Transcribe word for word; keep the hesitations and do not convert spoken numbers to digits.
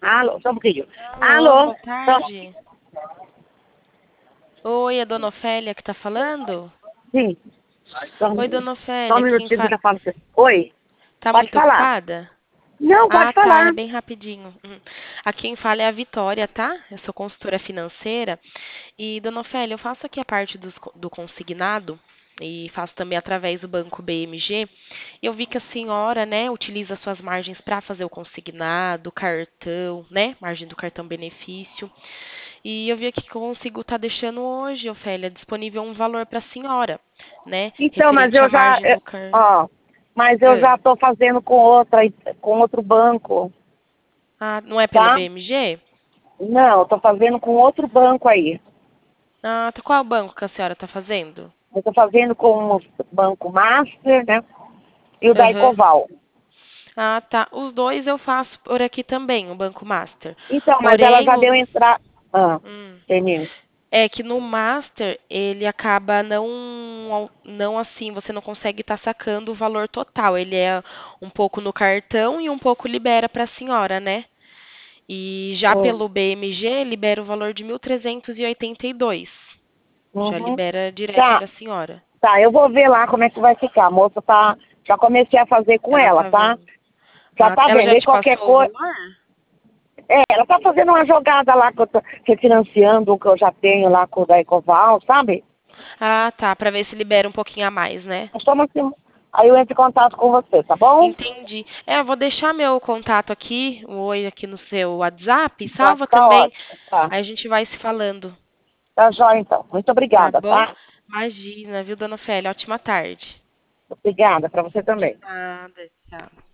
Alô, só um pouquinho. Alô, Alô? boa Só- tarde. Oi, é a dona Ofélia que tá falando? Sim, só um, Oi, dona só um Ofélia, quem minutinho que eu fala... já falo. com você. Oi, Tá pode muito falar. ocupada? Não, pode Ah, tá, é falar. bem rapidinho. Hum. A quem fala é a Vitória, tá? Eu sou consultora financeira. E, dona Ofélia, eu faço aqui a parte dos co- do consignado e faço também através do banco B M G. Eu vi que a senhora, né, utiliza suas margens para fazer o consignado, cartão, né, margem do cartão benefício. E eu vi aqui que eu consigo estar deixando hoje, Ofélia, disponível um valor para a senhora, né, Então, mas referente à eu já, margem eu- do cartão. ó, mas eu já estou fazendo com outra, com outro banco, Ah, não é pelo tá? B M G? Não, estou fazendo com outro banco aí. Ah, tá. Qual banco que a senhora está fazendo? Eu estou fazendo com o Banco Master, né? E o da Aham. Ecoval. Ah, tá. Os dois eu faço por aqui também, o Banco Master. Então, mas ela Porém, já deu os... entrar. Ah, hum, termina. é que no Master ele acaba não, não assim, você não consegue estar sacando o valor total. Ele é um pouco no cartão e um pouco libera para a senhora, né? E já Hum, pelo B M G libera o valor de mil trezentos e oitenta e dois. Já Uhum. libera direto Tá, para a senhora. tá, eu vou ver lá como é que vai ficar. A moça tá. Já comecei a fazer com Ela ela, tá tá? vendo. Já Ah, tá ela vendo. já E te qualquer passou o coisa. valor? É, ela tá fazendo uma jogada lá que eu tô refinanciando o que eu já tenho lá com o da Ecoval, sabe? Ah, tá, para ver se libera um pouquinho a mais, né? Nós estamos assim. Aí eu entro em contato com você, tá bom? Entendi. É, eu vou deixar meu contato aqui, o oi aqui no seu WhatsApp, Tá, salva tá também. ótimo. Tá. Aí a gente vai se falando, Tá jóia então. Muito tá obrigada, bom? tá? Imagina, viu, dona Ofélia? Ótima tarde. Obrigada pra você De também. nada, tchau.